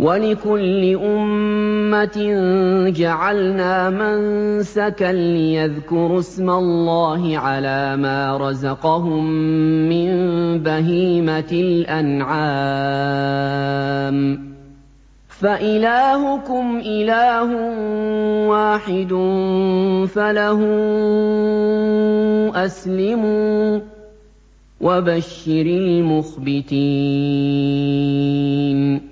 وَلِكُلِّ أُمَّةٍ جَعَلْنَا مَنسَكًا لِّيَذْكُرُوا اسْمَ اللَّهِ عَلَىٰ مَا رَزَقَهُم مِّن بَهِيمَةِ الْأَنْعَامِ ۖ فَإِلَٰهُكُمْ إِلَٰهٌ وَاحِدٌ فَلَهُ أَسْلِمُوا ۗ وَبَشِّرِ الْمُخْبِتِينَ